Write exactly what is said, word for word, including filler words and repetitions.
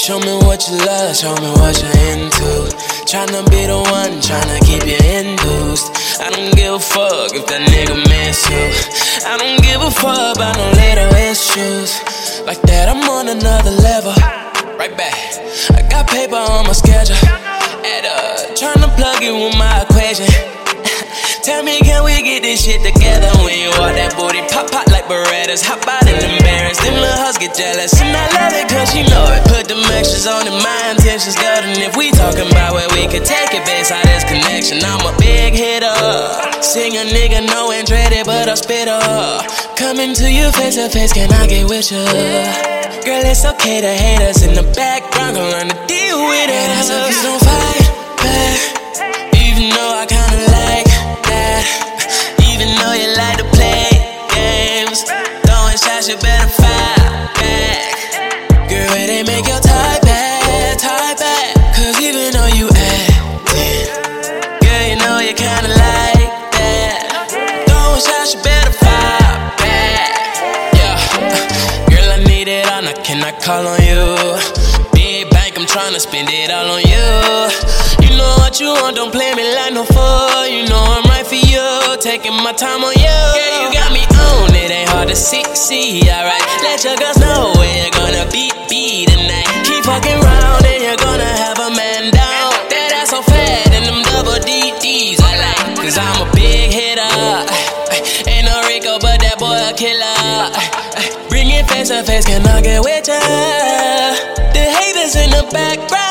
Show me what you love, show me what you're into. Tryna be the one, tryna keep you induced. I don't give a fuck if that nigga miss you. I don't give a fuck about no little issues. Like that, I'm on another level. Right back, I got paper on my schedule. Add up, tryna plug in with my equation. Tell me, can we get this shit together? When you walk that booty, pop, pop like Berettas. Hop out and embarrassed, them little hoes get jealous. And I love it cause she know it. Put them extras on and my intentions golden. If we talking about where we could take it based on this connection, I'm a big hitter. Sing a nigga, no and dreaded, but I spit up. Coming to you face to face, can I get with you? Girl, it's okay to hate us in the background, gonna learn to deal with it. That's if you don't fight back, even though I kinda like that. Even though you like to play games, throwing shots, you better fight back. Girl, it ain't make your tie back, tie back. Cause even though you actin', girl, you know you kinda like that. Throwing shots, you better fight back. Yeah, girl, I need it all, now can I call on you? Big bank, I'm tryna spend it all on you. You know what you want, don't play me like no fool. You know I'm right for you, taking my time on you. Girl, you got me on, it ain't hard to see, see, alright. Let your girls know where you're gonna be, be tonight. Keep fucking round and you're gonna have a man down. That ass so fat and them double D Ds I like. Cause I'm a big hitter. Ain't no Rico but that boy a killer. Bring it face to face, can I get with ya? The haters in the background,